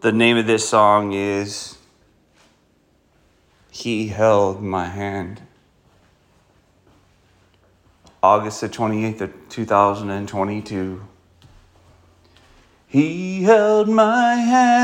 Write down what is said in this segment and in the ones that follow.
The name of this song is He Held My Hand. August the 28th of 2022. He held my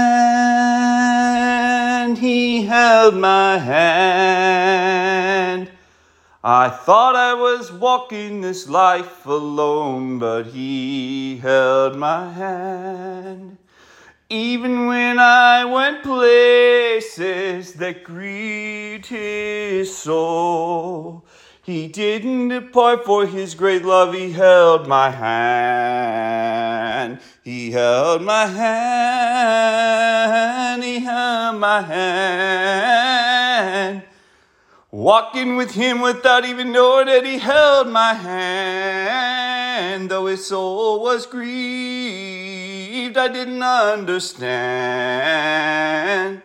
hand, he held my hand. I thought I was walking this life alone, but he held my hand. Even when I went places that grieved his soul, he didn't depart for his great love. He held my hand. He held my hand. He held my hand. Walking with him without even knowing that he held my hand. Though his soul was grieved, I didn't understand.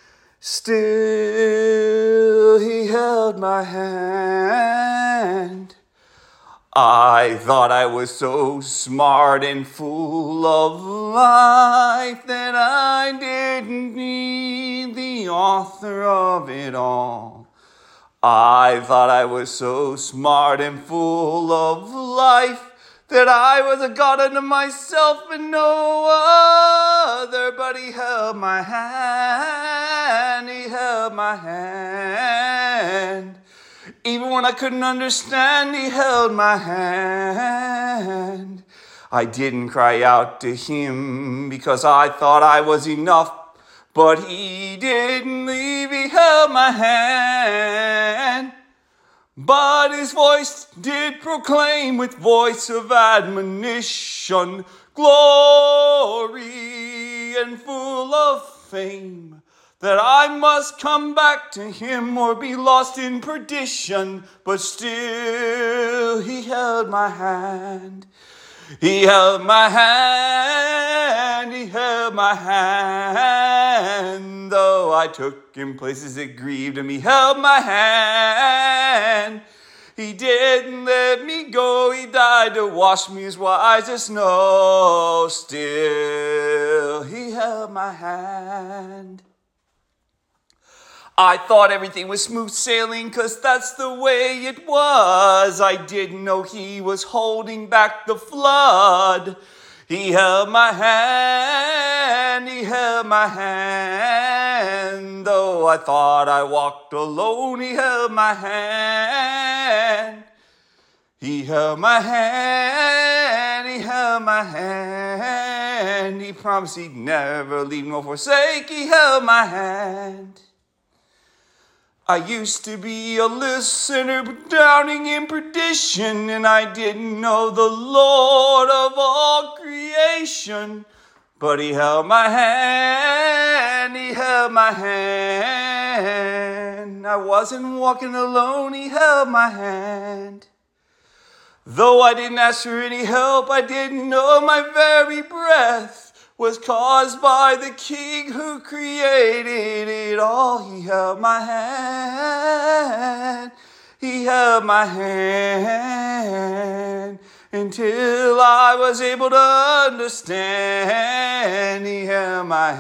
Still, he held my hand. I thought I was so smart and full of life that I didn't need the author of it all. I thought I was so smart and full of life that I was a god unto myself and no other. But he held my hand, he held my hand. Even when I couldn't understand, he held my hand. I didn't cry out to him because I thought I was enough, but he didn't leave, he held my hand. But his voice did proclaim with voice of admonition, glory and full of fame, that I must come back to him or be lost in perdition. But still he held my hand. He held my hand, he held my hand. Though I took him places that grieved him, he held my hand. He didn't let me go, he died to wash me as white as snow. Still, he held my hand. I thought everything was smooth sailing, 'cause that's the way it was. I didn't know he was holding back the flood. He held my hand, he held my hand. Though I thought I walked alone, he held my hand. He held my hand, he held my hand. He promised he'd never leave nor forsake, he held my hand. I used to be a listener, but drowning in perdition, and I didn't know the Lord of all creation. But he held my hand, he held my hand. I wasn't walking alone, he held my hand. Though I didn't ask for any help, I didn't know my very breath was caused by the King who created it all. He held my hand, he held my hand, until I was able to understand. He held my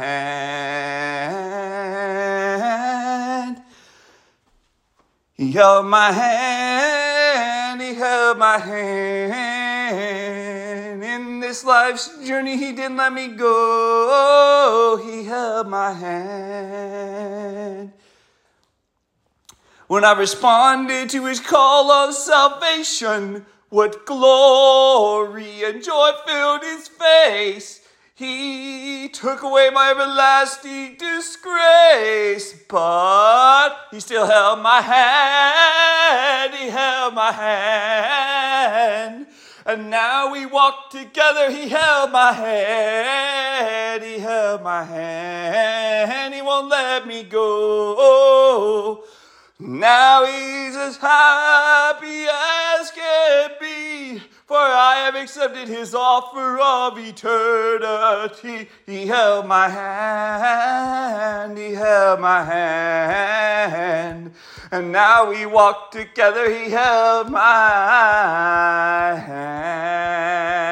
hand, he held my hand, he held my hand. In this life's journey, he didn't let me go. He held my hand. When I responded to his call of salvation, what glory and joy filled his face. He took away my everlasting disgrace, but he still held my hand. He held my hand. And now we walk together, he held my hand, he held my hand, he won't let me go. Now he's as happy as can be, for I have accepted his offer of eternity. He held my hand, he held my hand. And now we walk together, he held my hand.